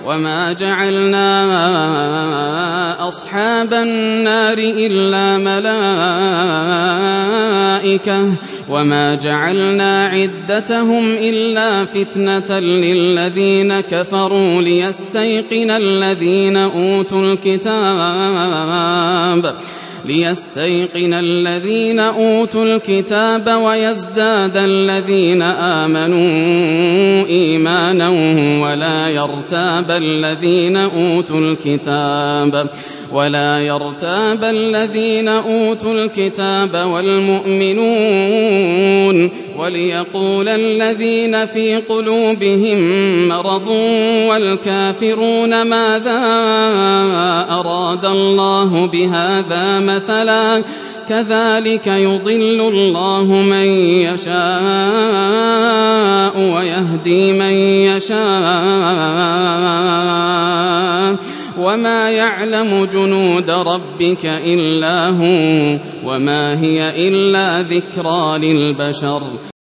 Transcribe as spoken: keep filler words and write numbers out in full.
وما جعلنا أصحاب النار إلا ملائكة وما جعلنا عدتهم إلا فتنة للذين كفروا ليستيقن الذين أوتوا الكتاب ليستيقن الذين أوتوا الكتاب ويزداد الذين آمنوا إيمانا ولا يرتاب الذين أوتوا الكتاب ولا يرتاب الذين أوتوا الكتاب والمؤمنون وليقول الذين في قلوبهم مرض والكافرون ماذا أراد الله بهذا مثلا كذلك يضل الله من يشاء ويهدي من يشاء وما يعلم جنود ربك إلا هو وما هي إلا ذكرى للبشر